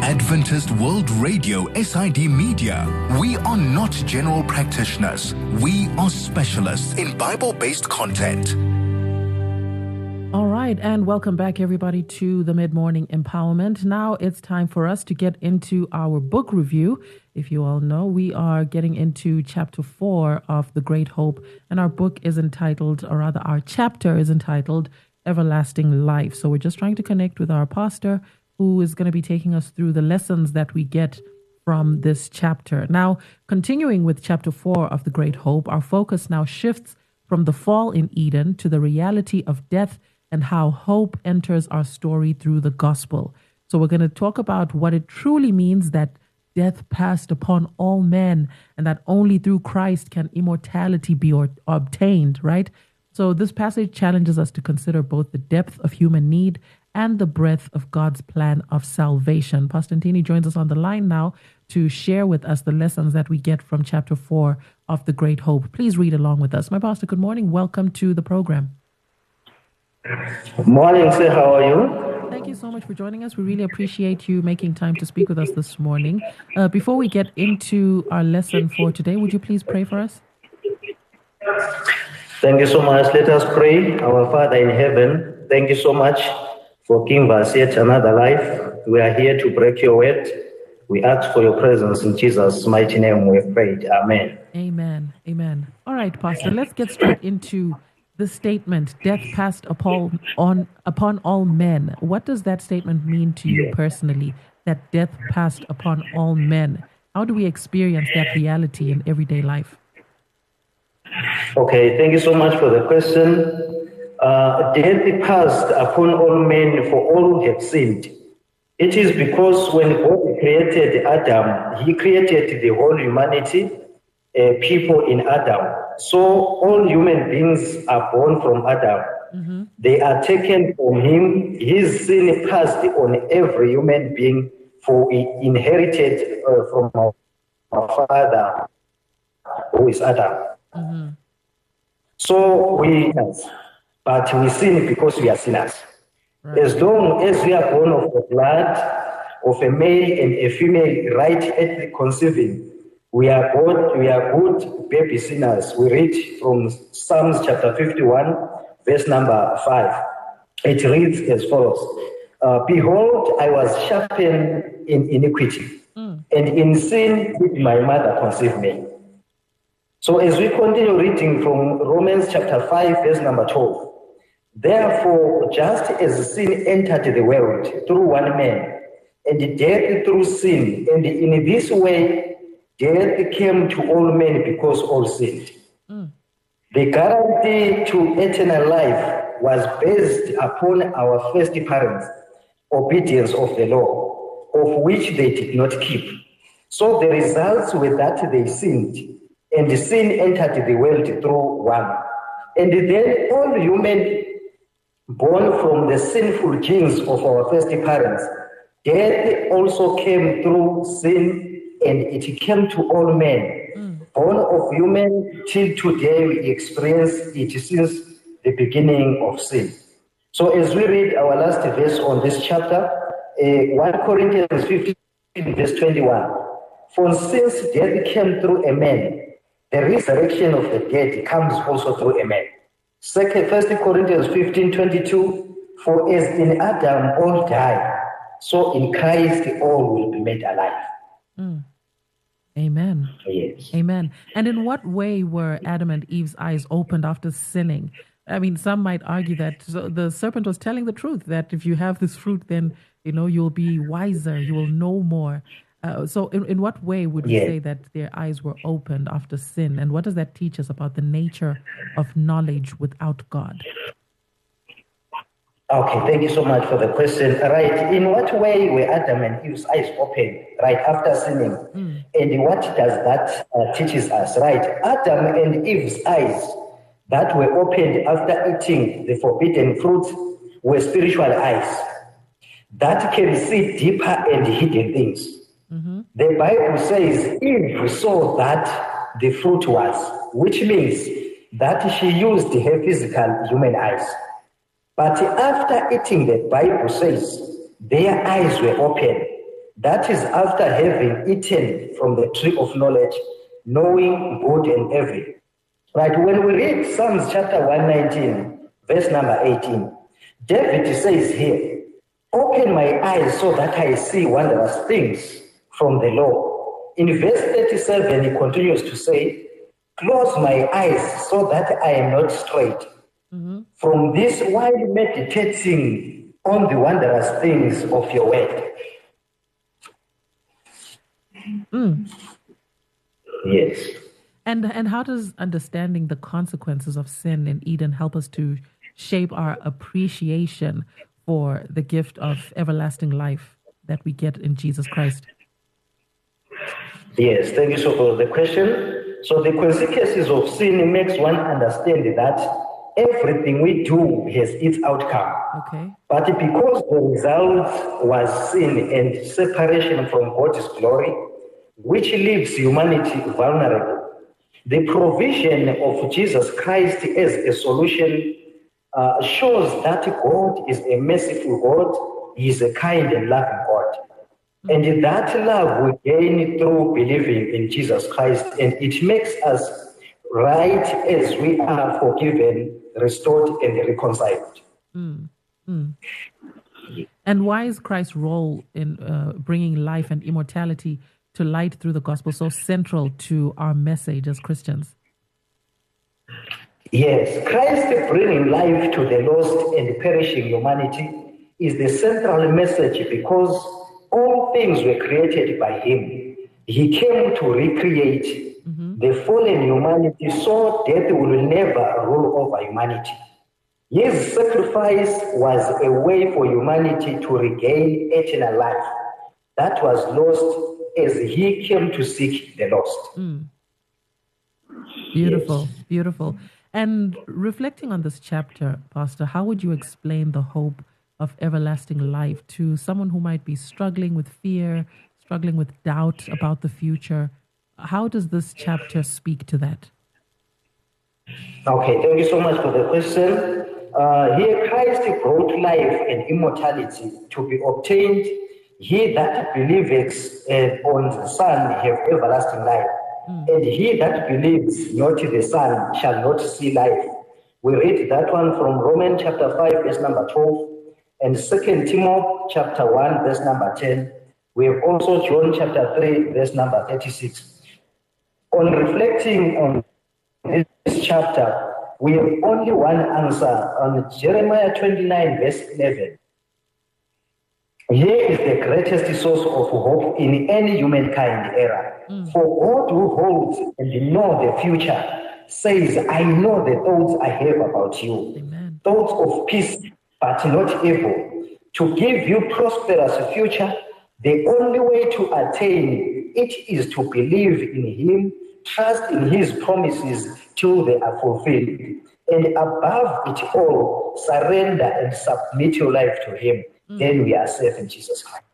Adventist World Radio SID Media. We are not general practitioners. We are specialists in Bible-based content. All right, and welcome back, everybody, to the Mid-Morning Empowerment. Now it's time for us to get into our book review. If you all know, we are getting into chapter 4 of The Great Hope, and our book is entitled, or rather our chapter is entitled, Everlasting Life. So we're just trying to connect with our pastor, who is going to be taking us through the lessons that we get from this chapter. Now, continuing with chapter 4 of The Great Hope, our focus now shifts from the fall in Eden to the reality of death and how hope enters our story through the gospel. So we're going to talk about what it truly means that death passed upon all men and that only through Christ can immortality be obtained, right? So this passage challenges us to consider both the depth of human need and the breadth of God's plan of salvation. Pastor Ntini joins us on the line now to share with us the lessons that we get from chapter 4 of The Great Hope. Please read along with us. My pastor, good morning. Welcome to the program. Morning, sir. How are you? Thank you so much for joining us. We really appreciate you making time to speak with us this morning. Before we get into our lesson for today, would you please pray for us? Thank you so much. Let us pray. Our Father in heaven, thank you so much for giving us yet another life. We are here to break your word. We ask for your presence in Jesus' mighty name. We have prayed. Amen. Amen. Amen. All right, Pastor, let's get straight into the statement, death passed upon all men. What does that statement mean to you personally, that death passed upon all men? How do we experience that reality in everyday life? Okay, thank you so much for the question. Death passed upon all men, for all who have sinned. It is because when God created Adam, he created the whole humanity, people in Adam. So all human beings are born from Adam. Mm-hmm. They are taken from him. His sin passed on every human being, for he inherited from our father, who is Adam. Mm-hmm. So but we sin because we are sinners. Right. As long as we are born of the blood of a male and a female right at the conceiving, we are good baby sinners. We read from Psalms chapter 51, verse number 5. It reads as follows. Behold, I was sharpened in iniquity, and in sin did my mother conceive me. So as we continue reading from Romans chapter 5, verse number 12, therefore, just as sin entered the world through one man, and death through sin, and in this way death came to all men because all sinned. The guarantee to eternal life was based upon our first parents' obedience of the law, of which they did not keep. So the results were that they sinned, and the sin entered the world through one. And then all human born from the sinful genes of our first parents, death also came through sin, and it came to all men. Born of human till today, we experience it since the beginning of sin. So as we read our last verse on this chapter, 1 Corinthians 15, verse 21, for since death came through a man, the resurrection of the dead comes also through a man. 1 Corinthians 15, 22, for as in Adam all die, so in Christ all will be made alive. Amen. Yes. Amen. And in what way were Adam and Eve's eyes opened after sinning? I mean, some might argue that the serpent was telling the truth, that if you have this fruit, then, you'll be wiser, you will know more. So in what way would you say that their eyes were opened after sin? And what does that teach us about the nature of knowledge without God? Okay, thank you so much for the question. Right, in what way were Adam and Eve's eyes opened, right, after sinning? And what does that teaches us, right? Adam and Eve's eyes that were opened after eating the forbidden fruit were spiritual eyes that can see deeper and hidden things. The Bible says Eve saw that the fruit was, which means that she used her physical human eyes. But after eating, the Bible says their eyes were open That is after having eaten from the tree of knowledge, knowing good and evil. Right, when we read Psalms chapter 119, verse number 18, David says here, open my eyes so that I see wondrous things from the law. In verse 37, he continues to say, close my eyes so that I am not straight. From this, while meditating on the wondrous things of your word. Yes. And how does understanding the consequences of sin in Eden help us to shape our appreciation for the gift of everlasting life that we get in Jesus Christ? Yes, thank you so for the question. So the consequences of sin makes one understand that everything we do has its outcome. Okay. But because the result was sin and separation from God's glory, which leaves humanity vulnerable, the provision of Jesus Christ as a solution shows that God is a merciful God. He is a kind and loving God. And that love we gain through believing in Jesus Christ, and it makes us right as we are forgiven, restored, and reconciled. And why is Christ's role in bringing life and immortality to light through the gospel so central to our message as Christians? Yes, Christ bringing life to the lost and perishing humanity is the central message because all things were created by him. He came to recreate the fallen humanity so death will never rule over humanity. His sacrifice was a way for humanity to regain eternal life that was lost as he came to seek the lost. Beautiful, Yes. beautiful. And reflecting on this chapter, Pastor, how would you explain the hope of everlasting life to someone who might be struggling with fear, struggling with doubt about the future? How does this chapter speak to that? Okay, thank you so much for the question. Here, Christ brought life and immortality to be obtained. He that believeth on the Son have everlasting life, and he that believes not the Son shall not see life. We read that one from Romans chapter 5, verse number 12, and 2 Timothy chapter 1, verse number 10. We have also John chapter 3, verse number 36. On reflecting on this chapter, we have only one answer on Jeremiah 29, verse 11. Here is the greatest source of hope in any humankind era. For God who holds and knows the future says, I know the thoughts I have about you. Amen. Thoughts of peace, but not evil, to give you prosperous future. The only way to attain it is to believe in him, trust in his promises till they are fulfilled, and above it all, surrender and submit your life to him. Then we are safe in Jesus Christ.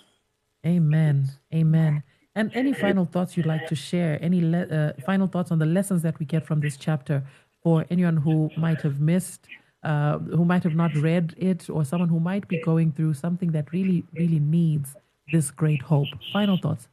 Amen. Amen. And any final thoughts you'd like to share? Any final thoughts on the lessons that we get from this chapter for anyone who might have missed, who might have not read it, or someone who might be going through something that really, really needs this great hope? Final thoughts.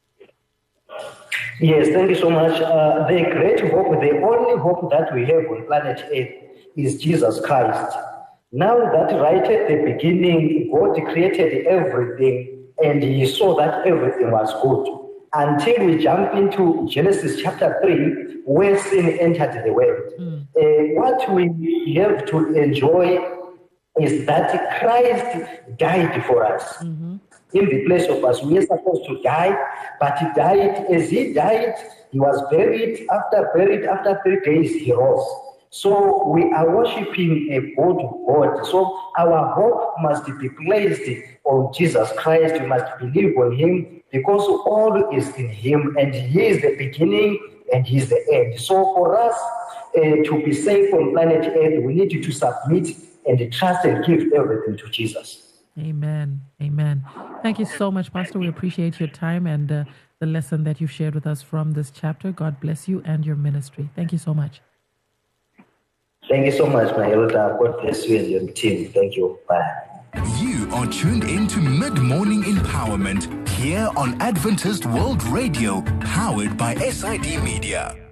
Yes, thank you so much. The great hope, the only hope that we have on planet Earth is Jesus Christ. Now that right at the beginning, God created everything and he saw that everything was good. Until we jump into Genesis chapter 3, where sin entered the world. What we have to enjoy is that Christ died for us. In the place of us. We are supposed to die, but he died. As he died, he was buried. After 3 days, he rose. So we are worshiping a good God. So our hope must be placed on Jesus Christ. We must believe on him because all is in him, and he is the beginning and he is the end. So for us to be safe on planet Earth, we need to submit and trust and give everything to Jesus. Amen. Amen. Thank you so much, Pastor. We appreciate your time and the lesson that you shared with us from this chapter. God bless you and your ministry. Thank you so much. Thank you so much, my elder. God bless you and your team. Thank you. Bye. You are tuned in to Mid-Morning Empowerment here on Adventist World Radio, powered by SID Media.